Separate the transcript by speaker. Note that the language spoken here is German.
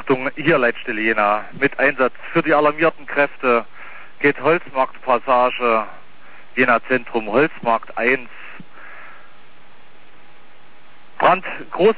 Speaker 1: Richtung hier Leitstelle Jena. Mit Einsatz für die alarmierten Kräfte geht Holzmarktpassage, Jena Zentrum, Holzmarkt 1. Brand, groß